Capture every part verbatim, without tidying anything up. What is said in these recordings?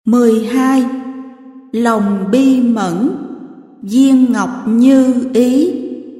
mười hai. Lòng bi mẫn, viên ngọc như ý.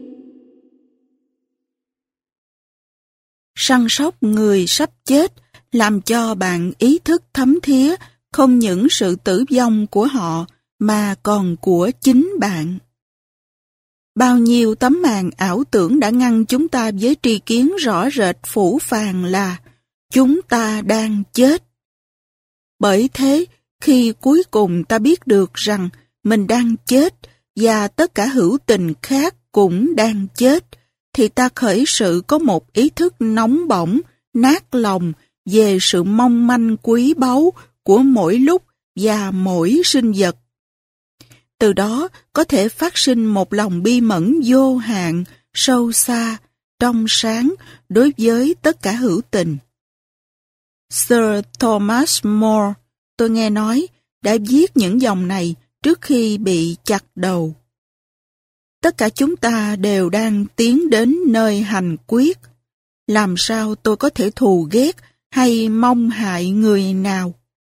Săn sóc người sắp chết làm cho bạn ý thức thấm thía không những sự tử vong của họ mà còn của chính bạn. Bao nhiêu tấm màn ảo tưởng đã ngăn chúng ta với tri kiến rõ rệt phủ phàng là chúng ta đang chết. Bởi thế, khi cuối cùng ta biết được rằng mình đang chết và tất cả hữu tình khác cũng đang chết, thì ta khởi sự có một ý thức nóng bỏng, nát lòng về sự mong manh quý báu của mỗi lúc và mỗi sinh vật. Từ đó có thể phát sinh một lòng bi mẫn vô hạn, sâu xa, trong sáng đối với tất cả hữu tình. Sir Thomas More, tôi nghe nói, đã viết những dòng này trước khi bị chặt đầu. Tất cả chúng ta đều đang tiến đến nơi hành quyết. Làm sao tôi có thể thù ghét hay mong hại người nào?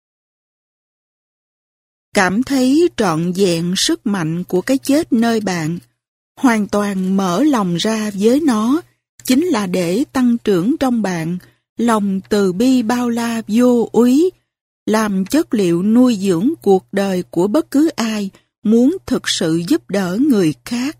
Cảm thấy trọn vẹn sức mạnh của cái chết nơi bạn, hoàn toàn mở lòng ra với nó, chính là để tăng trưởng trong bạn lòng từ bi bao la vô úy, làm chất liệu nuôi dưỡng cuộc đời của bất cứ ai muốn thực sự giúp đỡ người khác.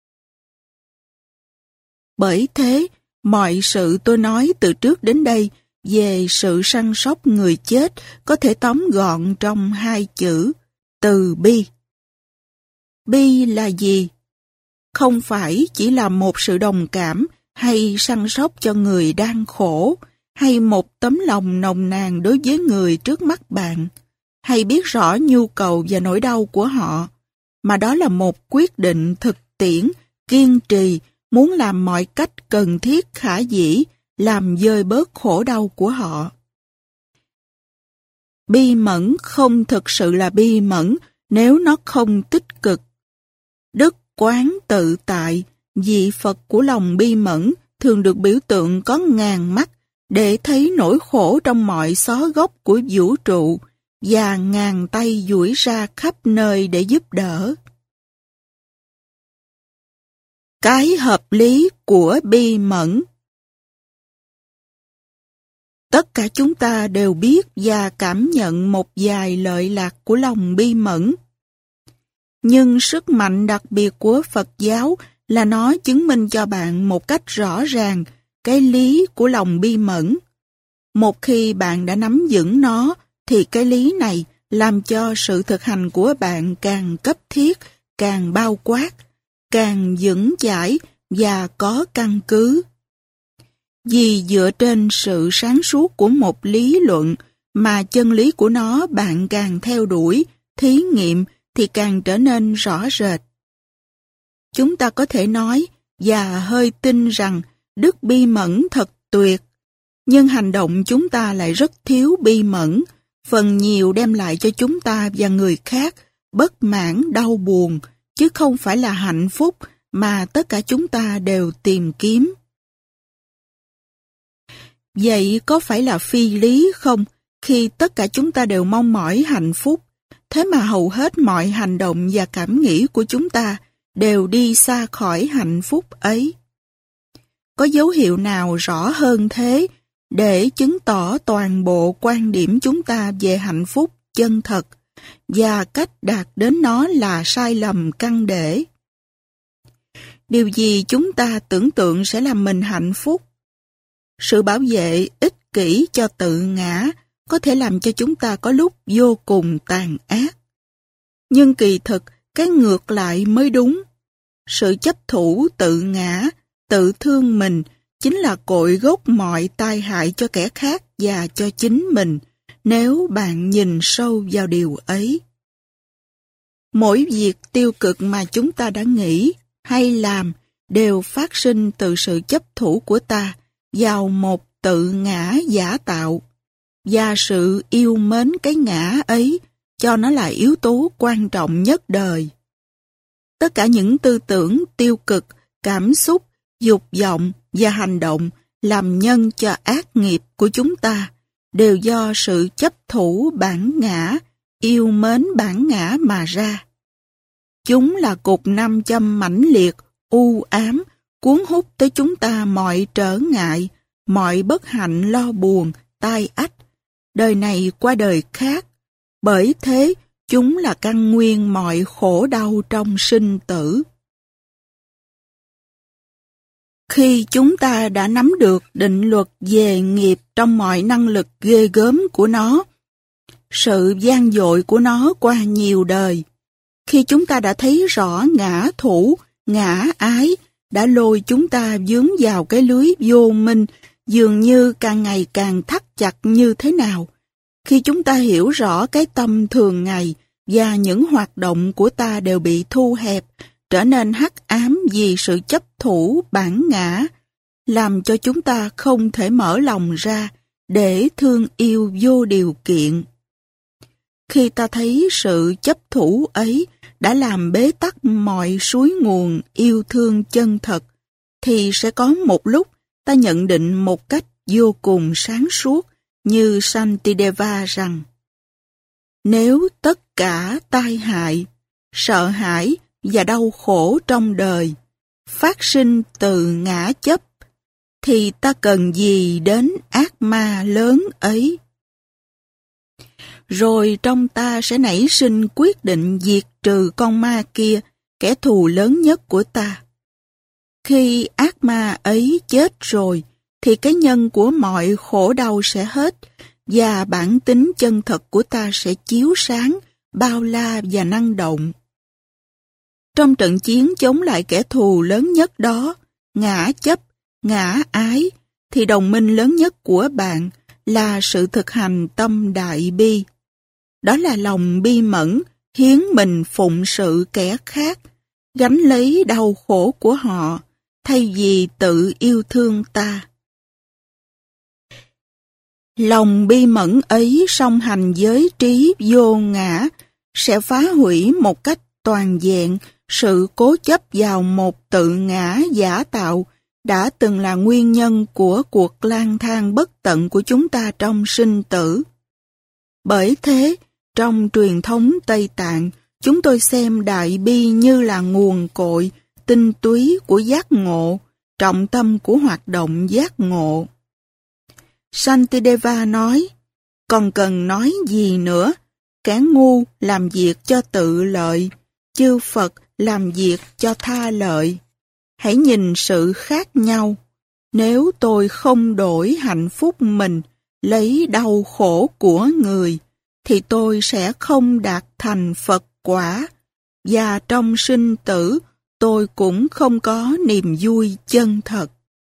Bởi thế, mọi sự tôi nói từ trước đến đây về sự săn sóc người chết có thể tóm gọn trong hai chữ: từ bi. Bi là gì? Không phải chỉ là một sự đồng cảm hay săn sóc cho người đang khổ, hay một tấm lòng nồng nàn đối với người trước mắt bạn, hay biết rõ nhu cầu và nỗi đau của họ, mà đó là một quyết định thực tiễn, kiên trì, muốn làm mọi cách cần thiết khả dĩ, làm vơi bớt khổ đau của họ. Bi mẫn không thực sự là bi mẫn nếu nó không tích cực. Đức quán tự tại, vị Phật của lòng bi mẫn, thường được biểu tượng có ngàn mắt để thấy nỗi khổ trong mọi xó góc của vũ trụ và ngàn tay duỗi ra khắp nơi để giúp đỡ. Cái hợp lý của bi mẫn. Tất cả chúng ta đều biết và cảm nhận một vài lợi lạc của lòng bi mẫn. Nhưng sức mạnh đặc biệt của Phật giáo là nó chứng minh cho bạn một cách rõ ràng cái lý của lòng bi mẫn. Một khi bạn đã nắm vững nó, thì cái lý này làm cho sự thực hành của bạn càng cấp thiết, càng bao quát, càng vững chãi và có căn cứ. Vì dựa trên sự sáng suốt của một lý luận mà chân lý của nó bạn càng theo đuổi, thí nghiệm thì càng trở nên rõ rệt. Chúng ta có thể nói và hơi tin rằng đức bi mẫn thật tuyệt, nhưng hành động chúng ta lại rất thiếu bi mẫn, phần nhiều đem lại cho chúng ta và người khác bất mãn, đau buồn, chứ không phải là hạnh phúc mà tất cả chúng ta đều tìm kiếm. Vậy có phải là phi lý không khi tất cả chúng ta đều mong mỏi hạnh phúc, thế mà hầu hết mọi hành động và cảm nghĩ của chúng ta đều đi xa khỏi hạnh phúc ấy? Có dấu hiệu nào rõ hơn thế để chứng tỏ toàn bộ quan điểm chúng ta về hạnh phúc chân thật và cách đạt đến nó là sai lầm căn để? Điều gì chúng ta tưởng tượng sẽ làm mình hạnh phúc? Sự bảo vệ ích kỷ cho tự ngã có thể làm cho chúng ta có lúc vô cùng tàn ác. Nhưng kỳ thực, cái ngược lại mới đúng. Sự chấp thủ tự ngã, tự thương mình chính là cội gốc mọi tai hại cho kẻ khác và cho chính mình, nếu bạn nhìn sâu vào điều ấy. Mỗi việc tiêu cực mà chúng ta đã nghĩ hay làm đều phát sinh từ sự chấp thủ của ta vào một tự ngã giả tạo, và sự yêu mến cái ngã ấy cho nó là yếu tố quan trọng nhất đời. Tất cả những tư tưởng tiêu cực, cảm xúc, dục vọng và hành động làm nhân cho ác nghiệp của chúng ta đều do sự chấp thủ bản ngã yêu mến bản ngã mà ra. Chúng là cục nam châm mãnh liệt, u ám, cuốn hút tới chúng ta mọi trở ngại, mọi bất hạnh lo buồn, tai ách, đời này qua đời khác. Bởi thế, chúng là căn nguyên mọi khổ đau trong sinh tử. Khi chúng ta đã nắm được định luật về nghiệp trong mọi năng lực ghê gớm của nó, sự gian dội của nó qua nhiều đời, khi chúng ta đã thấy rõ ngã thủ, ngã ái, đã lôi chúng ta vướng vào cái lưới vô minh, dường như càng ngày càng thắt chặt như thế nào. Khi chúng ta hiểu rõ cái tâm thường ngày và những hoạt động của ta đều bị thu hẹp, trở nên hắc ám vì sự chấp thủ bản ngã, làm cho chúng ta không thể mở lòng ra để thương yêu vô điều kiện. Khi ta thấy sự chấp thủ ấy đã làm bế tắc mọi suối nguồn yêu thương chân thật, thì sẽ có một lúc ta nhận định một cách vô cùng sáng suốt như Shantideva rằng: nếu tất cả tai hại, sợ hãi và đau khổ trong đời phát sinh từ ngã chấp, thì ta cần gì đến ác ma lớn ấy? Rồi trong ta sẽ nảy sinh quyết định diệt trừ con ma kia, kẻ thù lớn nhất của ta. Khi ác ma ấy chết rồi, thì cái nhân của mọi khổ đau sẽ hết, và bản tính chân thật của ta sẽ chiếu sáng, bao la và năng động. Trong trận chiến chống lại kẻ thù lớn nhất đó, ngã chấp, ngã ái, thì đồng minh lớn nhất của bạn là sự thực hành tâm đại bi. Đó là lòng bi mẫn, hiến mình phụng sự kẻ khác, gánh lấy đau khổ của họ, thay vì tự yêu thương ta. Lòng bi mẫn ấy song hành với trí vô ngã sẽ phá hủy một cách toàn vẹn sự cố chấp vào một tự ngã giả tạo đã từng là nguyên nhân của cuộc lang thang bất tận của chúng ta trong sinh tử. Bởi thế, trong truyền thống Tây Tạng, chúng tôi xem đại bi như là nguồn cội, tinh túy của giác ngộ, trọng tâm của hoạt động giác ngộ. Shantideva nói, còn cần nói gì nữa, kẻ ngu làm việc cho tự lợi, chư Phật làm việc cho tha lợi. Hãy nhìn sự khác nhau. Nếu tôi không đổi hạnh phúc mình, lấy đau khổ của người, thì tôi sẽ không đạt thành Phật quả, và trong sinh tử tôi cũng không có niềm vui chân thật.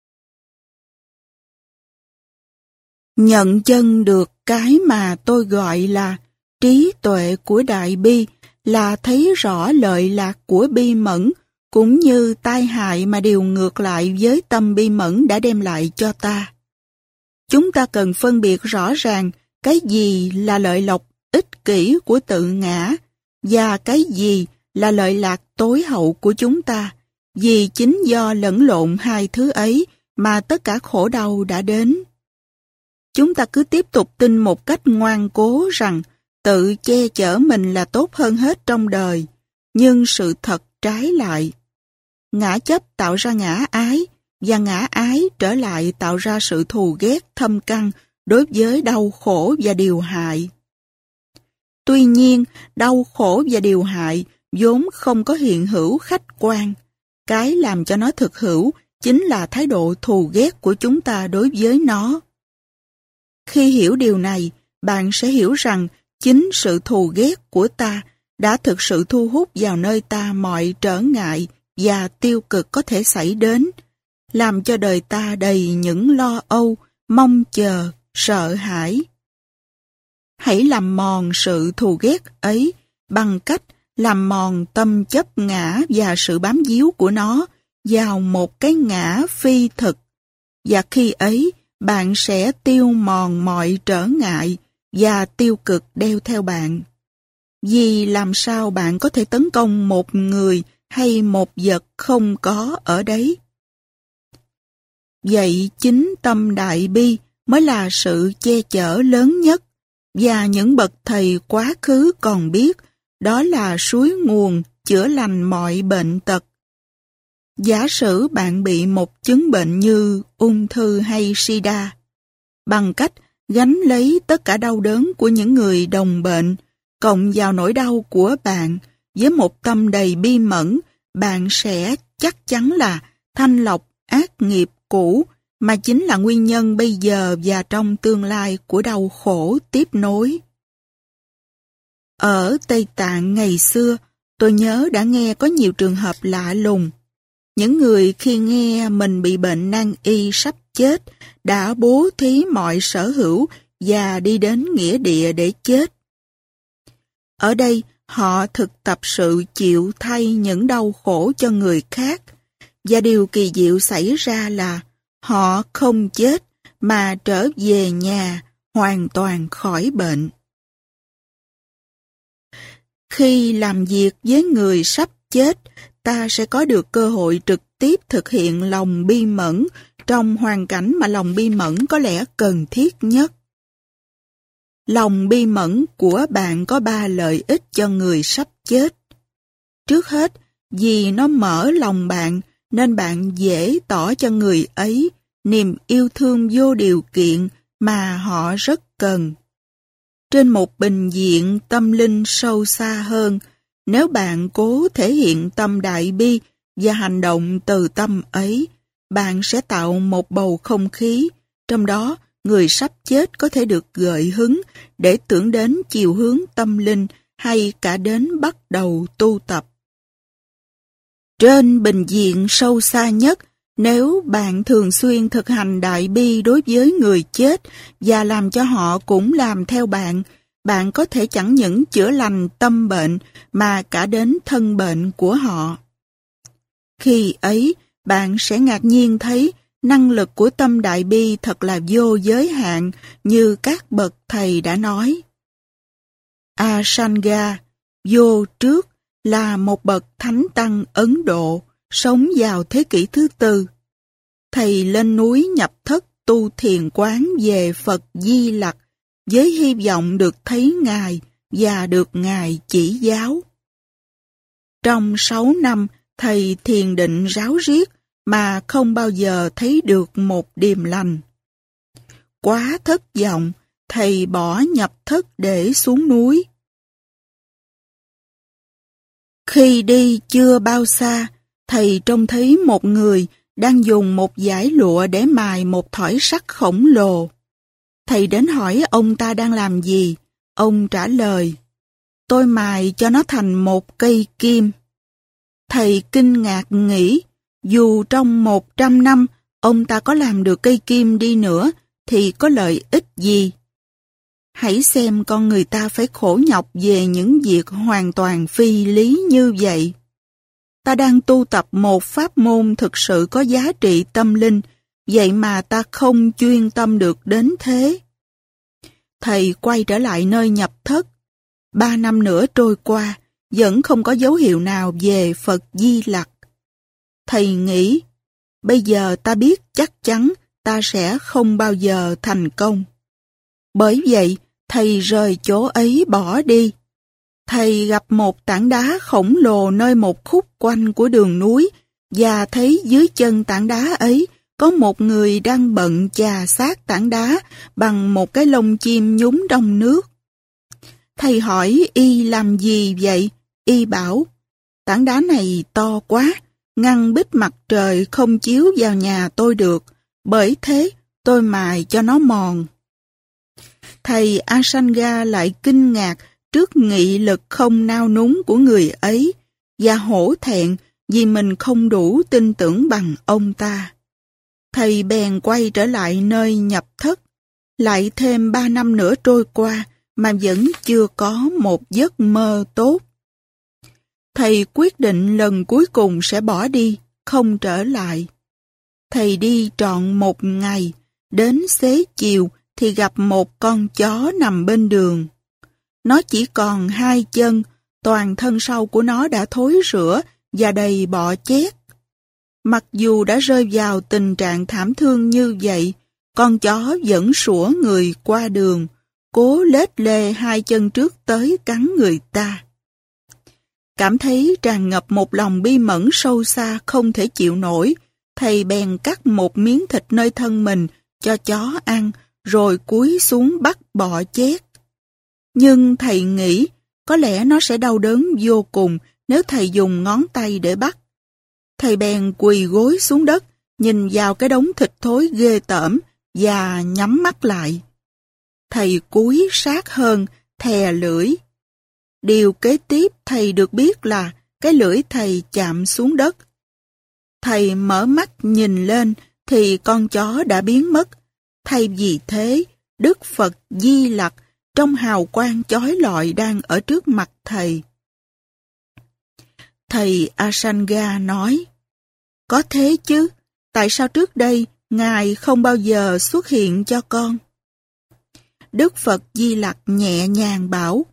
Nhận chân được cái mà tôi gọi là trí tuệ của đại bi là thấy rõ lợi lạc của bi mẫn, cũng như tai hại mà điều ngược lại với tâm bi mẫn đã đem lại cho ta. Chúng ta cần phân biệt rõ ràng cái gì là lợi lộc ích kỷ của tự ngã và cái gì là lợi lạc tối hậu của chúng ta, vì chính do lẫn lộn hai thứ ấy mà tất cả khổ đau đã đến. Chúng ta cứ tiếp tục tin một cách ngoan cố rằng tự che chở mình là tốt hơn hết trong đời, nhưng sự thật trái lại. Ngã chấp tạo ra ngã ái, và ngã ái trở lại tạo ra sự thù ghét thâm căn đối với đau khổ và điều hại. Tuy nhiên, đau khổ và điều hại vốn không có hiện hữu khách quan. Cái làm cho nó thực hữu chính là thái độ thù ghét của chúng ta đối với nó. Khi hiểu điều này, bạn sẽ hiểu rằng chính sự thù ghét của ta đã thực sự thu hút vào nơi ta mọi trở ngại và tiêu cực có thể xảy đến, làm cho đời ta đầy những lo âu, mong chờ, sợ hãi. Hãy làm mòn sự thù ghét ấy bằng cách làm mòn tâm chấp ngã và sự bám víu của nó vào một cái ngã phi thực, và khi ấy bạn sẽ tiêu mòn mọi trở ngại và tiêu cực đeo theo bạn. Vì làm sao bạn có thể tấn công một người hay một vật không có ở đấy? Vậy chính tâm đại bi mới là sự che chở lớn nhất, và những bậc thầy quá khứ còn biết đó là suối nguồn chữa lành mọi bệnh tật. Giả sử bạn bị một chứng bệnh như ung thư hay sida, bằng cách gánh lấy tất cả đau đớn của những người đồng bệnh, cộng vào nỗi đau của bạn, với một tâm đầy bi mẫn, bạn sẽ chắc chắn là thanh lọc ác nghiệp cũ, mà chính là nguyên nhân bây giờ và trong tương lai của đau khổ tiếp nối. Ở Tây Tạng ngày xưa, tôi nhớ đã nghe có nhiều trường hợp lạ lùng. Những người khi nghe mình bị bệnh nan y sắp chết đã bố thí mọi sở hữu và đi đến nghĩa địa để chết. Ở đây, họ thực tập sự chịu thay những đau khổ cho người khác, và điều kỳ diệu xảy ra là họ không chết mà trở về nhà hoàn toàn khỏi bệnh. Khi làm việc với người sắp chết, ta sẽ có được cơ hội trực tiếp thực hiện lòng bi mẫn trong hoàn cảnh mà lòng bi mẫn có lẽ cần thiết nhất. Lòng bi mẫn của bạn có ba lợi ích cho người sắp chết. Trước hết, vì nó mở lòng bạn, nên bạn dễ tỏ cho người ấy niềm yêu thương vô điều kiện mà họ rất cần. Trên một bình diện tâm linh sâu xa hơn, nếu bạn cố thể hiện tâm đại bi và hành động từ tâm ấy, bạn sẽ tạo một bầu không khí, trong đó người sắp chết có thể được gợi hứng để tưởng đến chiều hướng tâm linh hay cả đến bắt đầu tu tập. Trên bình diện sâu xa nhất, nếu bạn thường xuyên thực hành đại bi đối với người chết và làm cho họ cũng làm theo bạn, bạn có thể chẳng những chữa lành tâm bệnh mà cả đến thân bệnh của họ. Khi ấy, bạn sẽ ngạc nhiên thấy năng lực của tâm đại bi thật là vô giới hạn như các bậc thầy đã nói. Asanga, vô trước, là một bậc thánh tăng Ấn Độ, sống vào thế kỷ thứ tư. Thầy lên núi nhập thất tu thiền quán về Phật Di Lặc với hy vọng được thấy Ngài và được Ngài chỉ giáo. Trong sáu năm, thầy thiền định ráo riết mà không bao giờ thấy được một điềm lành. Quá thất vọng, thầy bỏ nhập thất để xuống núi. Khi đi chưa bao xa, thầy trông thấy một người đang dùng một dải lụa để mài một thỏi sắt khổng lồ. Thầy đến hỏi ông ta đang làm gì. Ông trả lời, tôi mài cho nó thành một cây kim. Thầy kinh ngạc nghĩ, dù trong một trăm năm ông ta có làm được cây kim đi nữa, thì có lợi ích gì? Hãy xem con người ta phải khổ nhọc về những việc hoàn toàn phi lý như vậy. Ta đang tu tập một pháp môn thực sự có giá trị tâm linh, vậy mà ta không chuyên tâm được đến thế. Thầy quay trở lại nơi nhập thất. Ba năm nữa trôi qua, vẫn không có dấu hiệu nào về Phật Di Lặc. Thầy nghĩ, bây giờ ta biết chắc chắn ta sẽ không bao giờ thành công. Bởi vậy, thầy rời chỗ ấy bỏ đi. Thầy gặp một tảng đá khổng lồ nơi một khúc quanh của đường núi và thấy dưới chân tảng đá ấy có một người đang bận chà sát tảng đá bằng một cái lông chim nhúng trong nước. Thầy hỏi y làm gì vậy? Y bảo, tảng đá này to quá, ngăn bích mặt trời không chiếu vào nhà tôi được, bởi thế tôi mài cho nó mòn. Thầy Asanga lại kinh ngạc trước nghị lực không nao núng của người ấy và hổ thẹn vì mình không đủ tin tưởng bằng ông ta. Thầy bèn quay trở lại nơi nhập thất. Lại thêm ba năm nữa trôi qua mà vẫn chưa có một giấc mơ tốt. Thầy quyết định lần cuối cùng sẽ bỏ đi, không trở lại. Thầy đi trọn một ngày, đến xế chiều thì gặp một con chó nằm bên đường. Nó chỉ còn hai chân, toàn thân sau của nó đã thối rữa và đầy bọ chét. Mặc dù đã rơi vào tình trạng thảm thương như vậy, con chó vẫn sủa người qua đường, cố lết lê hai chân trước tới cắn người ta. Cảm thấy tràn ngập một lòng bi mẫn sâu xa không thể chịu nổi, thầy bèn cắt một miếng thịt nơi thân mình cho chó ăn, rồi cúi xuống bắt bọ chét. Nhưng thầy nghĩ có lẽ nó sẽ đau đớn vô cùng nếu thầy dùng ngón tay để bắt. Thầy bèn quỳ gối xuống đất, nhìn vào cái đống thịt thối ghê tởm và nhắm mắt lại. Thầy cúi sát hơn, thè lưỡi. Điều kế tiếp thầy được biết là cái lưỡi thầy chạm xuống đất. Thầy mở mắt nhìn lên thì con chó đã biến mất. Thay vì thế, Đức Phật Di Lặc trong hào quang chói lọi đang ở trước mặt thầy. Thầy Asanga nói, có thế chứ, tại sao trước đây Ngài không bao giờ xuất hiện cho con? Đức Phật Di Lặc nhẹ nhàng bảo,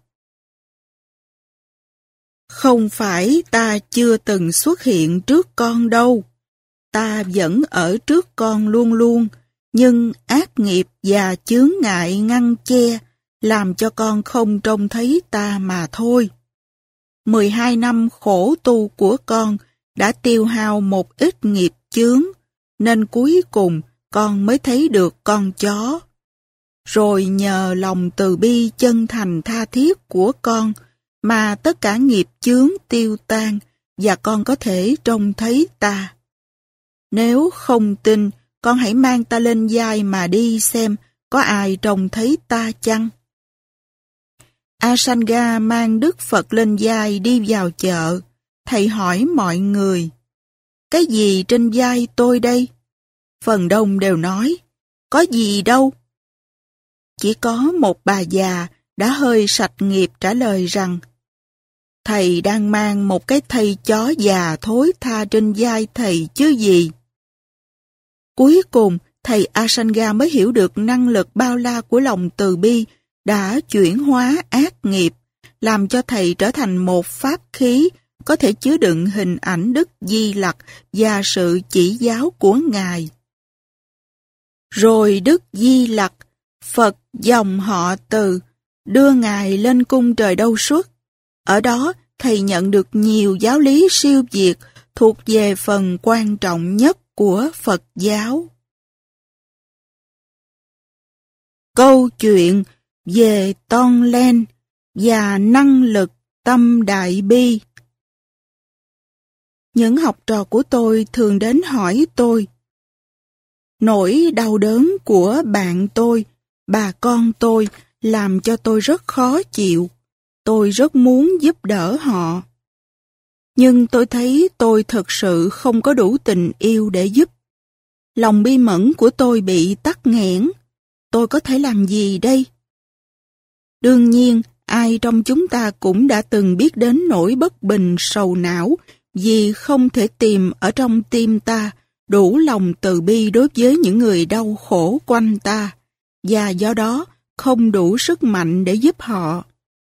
không phải ta chưa từng xuất hiện trước con đâu, ta vẫn ở trước con luôn luôn, nhưng ác nghiệp và chướng ngại ngăn che, làm cho con không trông thấy ta mà thôi. mười hai năm khổ tu của con đã tiêu hao một ít nghiệp chướng, nên cuối cùng con mới thấy được con chó. Rồi nhờ lòng từ bi chân thành tha thiết của con mà tất cả nghiệp chướng tiêu tan và con có thể trông thấy ta. Nếu không tin, con hãy mang ta lên vai mà đi xem có ai trông thấy ta chăng? Asanga mang Đức Phật lên vai đi vào chợ. Thầy hỏi mọi người, cái gì trên vai tôi đây? Phần đông đều nói, có gì đâu. Chỉ có một bà già đã hơi sạch nghiệp trả lời rằng, thầy đang mang một cái thây chó già thối tha trên vai thầy chứ gì. Cuối cùng, thầy Asanga mới hiểu được năng lực bao la của lòng từ bi đã chuyển hóa ác nghiệp, làm cho thầy trở thành một pháp khí có thể chứa đựng hình ảnh Đức Di Lặc và sự chỉ giáo của Ngài. Rồi Đức Di Lặc, Phật dòng họ Từ, đưa Ngài lên cung trời Đâu Xuất. Ở đó, thầy nhận được nhiều giáo lý siêu việt thuộc về phần quan trọng nhất của Phật giáo. Câu chuyện về Tonglen và năng lực tâm đại bi. Những học trò của tôi thường đến hỏi tôi, nỗi đau đớn của bạn tôi, bà con tôi làm cho tôi rất khó chịu. Tôi rất muốn giúp đỡ họ. Nhưng tôi thấy tôi thực sự không có đủ tình yêu để giúp. Lòng bi mẫn của tôi bị tắc nghẽn. Tôi có thể làm gì đây? Đương nhiên, ai trong chúng ta cũng đã từng biết đến nỗi bất bình sầu não vì không thể tìm ở trong tim ta đủ lòng từ bi đối với những người đau khổ quanh ta, và do đó không đủ sức mạnh để giúp họ.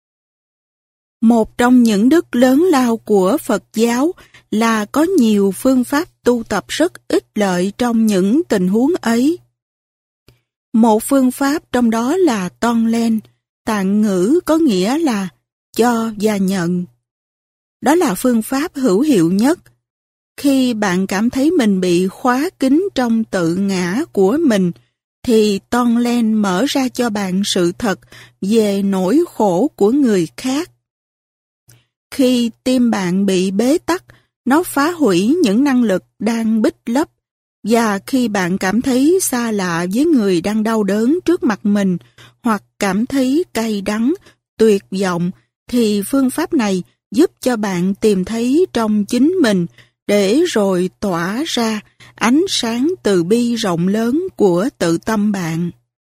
Một trong những đức lớn lao của Phật giáo là có nhiều phương pháp tu tập rất ích lợi trong những tình huống ấy. Một phương pháp trong đó là Tonglen, tạng ngữ có nghĩa là cho và nhận. Đó là phương pháp hữu hiệu nhất. Khi bạn cảm thấy mình bị khóa kín trong tự ngã của mình, thì Tonglen mở ra cho bạn sự thật về nỗi khổ của người khác. Khi tim bạn bị bế tắc, nó phá hủy những năng lực đang bít lấp, và khi bạn cảm thấy xa lạ với người đang đau đớn trước mặt mình, hoặc cảm thấy cay đắng, tuyệt vọng, thì phương pháp này giúp cho bạn tìm thấy trong chính mình, để rồi tỏa ra ánh sáng từ bi rộng lớn của tự tâm bạn.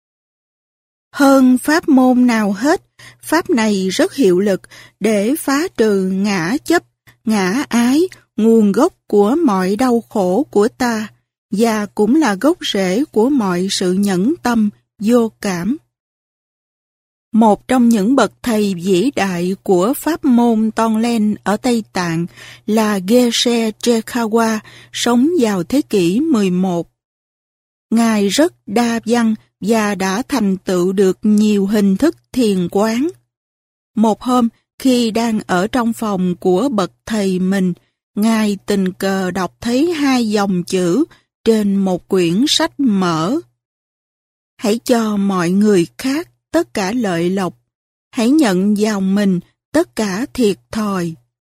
Hơn pháp môn nào hết, pháp này rất hiệu lực để phá trừ ngã chấp, ngã ái, nguồn gốc của mọi đau khổ của ta, và cũng là gốc rễ của mọi sự nhẫn tâm, vô cảm. Một trong những bậc thầy vĩ đại của pháp môn Tonglen ở Tây Tạng là Geshe Chekawa, sống vào thế kỷ mười một. Ngài rất đa văn và đã thành tựu được nhiều hình thức thiền quán. Một hôm, khi đang ở trong phòng của bậc thầy mình, Ngài tình cờ đọc thấy hai dòng chữ trên một quyển sách mở. Hãy cho mọi người khác tất cả lợi lộc, hãy nhận vào mình tất cả thiệt thòi.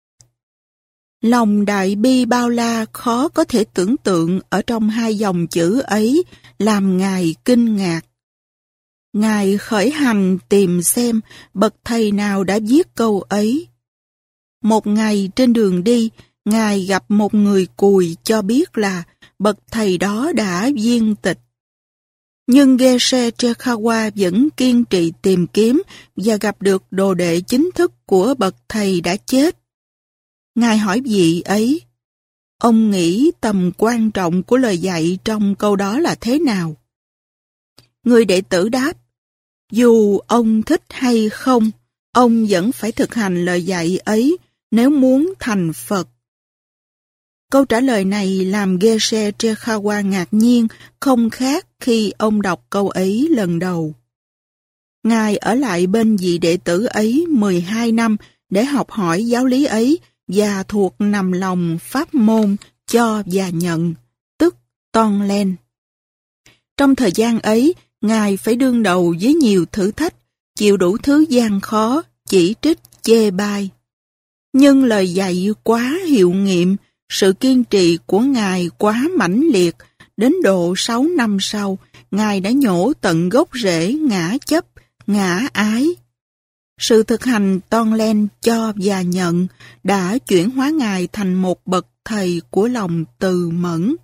Lòng đại bi bao la khó có thể tưởng tượng ở trong hai dòng chữ ấy làm Ngài kinh ngạc. Ngài khởi hành tìm xem bậc thầy nào đã viết câu ấy. Một ngày trên đường đi, Ngài gặp một người cùi cho biết là bậc thầy đó đã viên tịch. Nhưng Geshe Chekawa vẫn kiên trì tìm kiếm và gặp được đồ đệ chính thức của bậc thầy đã chết. Ngài hỏi vị ấy, ông nghĩ tầm quan trọng của lời dạy trong câu đó là thế nào? Người đệ tử đáp, dù ông thích hay không, ông vẫn phải thực hành lời dạy ấy nếu muốn thành Phật. Câu trả lời này làm Geshe Chekawa ngạc nhiên, không khác khi ông đọc câu ấy lần đầu. Ngài ở lại bên vị đệ tử ấy mười hai năm để học hỏi giáo lý ấy và thuộc nằm lòng pháp môn cho và nhận, tức Tonglen. Trong thời gian ấy, Ngài phải đương đầu với nhiều thử thách, chịu đủ thứ gian khó, chỉ trích, chê bai. Nhưng lời dạy quá hiệu nghiệm, sự kiên trì của Ngài quá mãnh liệt, đến độ sáu năm sau, Ngài đã nhổ tận gốc rễ ngã chấp, ngã ái. Sự thực hành Tonglen cho và nhận đã chuyển hóa Ngài thành một bậc thầy của lòng từ mẫn.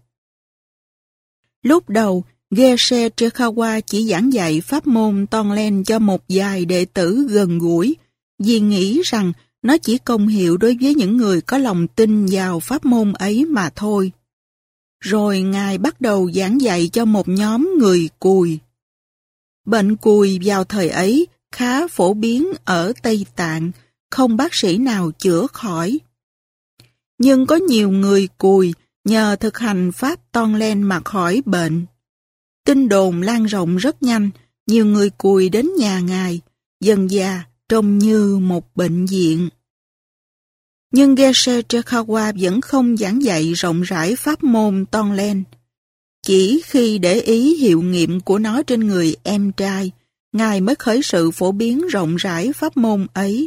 Lúc đầu, Geshe Chekawa chỉ giảng dạy pháp môn Tonglen cho một vài đệ tử gần gũi, vì nghĩ rằng nó chỉ công hiệu đối với những người có lòng tin vào pháp môn ấy mà thôi. Rồi Ngài bắt đầu giảng dạy cho một nhóm người cùi. Bệnh cùi vào thời ấy khá phổ biến ở Tây Tạng, không bác sĩ nào chữa khỏi. Nhưng có nhiều người cùi nhờ thực hành pháp Tonglen mà khỏi bệnh. Tin đồn lan rộng rất nhanh, nhiều người cùi đến nhà Ngài, dần dà trông như một bệnh viện. Nhưng Geshe Chekawa vẫn không giảng dạy rộng rãi pháp môn Tonglen. Chỉ khi để ý hiệu nghiệm của nó trên người em trai, Ngài mới khởi sự phổ biến rộng rãi pháp môn ấy.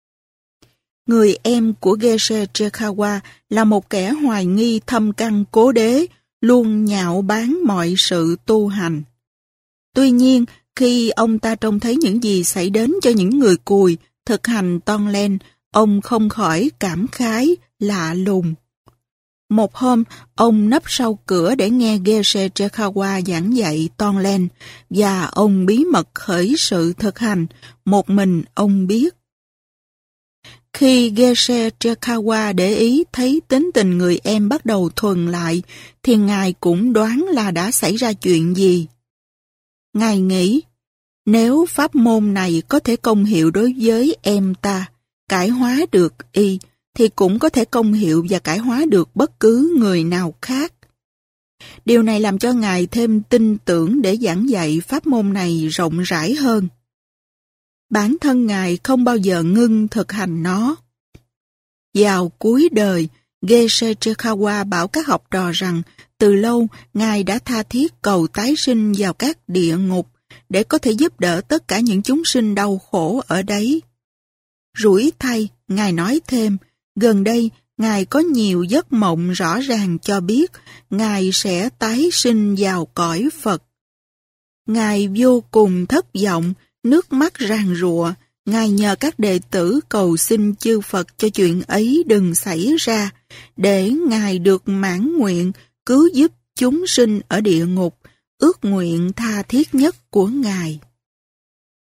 Người em của Geshe Chekawa là một kẻ hoài nghi thâm căn cố đế, luôn nhạo báng mọi sự tu hành. Tuy nhiên, khi ông ta trông thấy những gì xảy đến cho những người cùi thực hành Tonglen, ông không khỏi cảm khái, lạ lùng. Một hôm, ông nấp sau cửa để nghe Geshe Chekawa giảng dạy Tonglen, và ông bí mật khởi sự thực hành, một mình ông biết. Khi Geshe Chekawa để ý thấy tính tình người em bắt đầu thuần lại, thì Ngài cũng đoán là đã xảy ra chuyện gì. Ngài nghĩ, nếu pháp môn này có thể công hiệu đối với em ta, cải hóa được y, thì cũng có thể công hiệu và cải hóa được bất cứ người nào khác. Điều này làm cho Ngài thêm tin tưởng để giảng dạy pháp môn này rộng rãi hơn. Bản thân Ngài không bao giờ ngưng thực hành nó. Vào cuối đời, Geshe Chekawa bảo các học trò rằng từ lâu Ngài đã tha thiết cầu tái sinh vào các địa ngục để có thể giúp đỡ tất cả những chúng sinh đau khổ ở đấy. Rủi thay, Ngài nói thêm, gần đây Ngài có nhiều giấc mộng rõ ràng cho biết Ngài sẽ tái sinh vào cõi Phật. Ngài vô cùng thất vọng, nước mắt ràn rụa. Ngài nhờ các đệ tử cầu xin chư Phật cho chuyện ấy đừng xảy ra, để Ngài được mãn nguyện cứu giúp chúng sinh ở địa ngục, ước nguyện tha thiết nhất của Ngài.